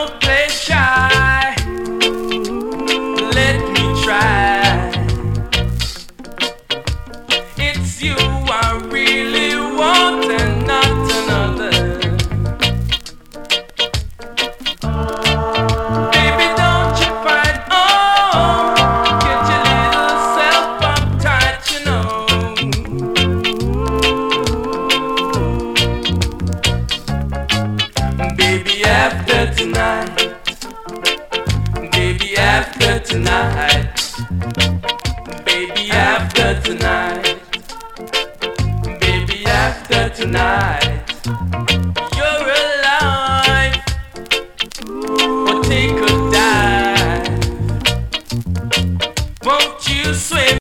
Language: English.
Don't play shy. Let me try. It's you I really want and not another. Baby, don't you fight. Oh, get your little self uptight, you know. Baby, after tonight. Baby, after tonight. Baby, after tonight. Baby, after tonight. You're alive. Or take a dive. Won't you swim?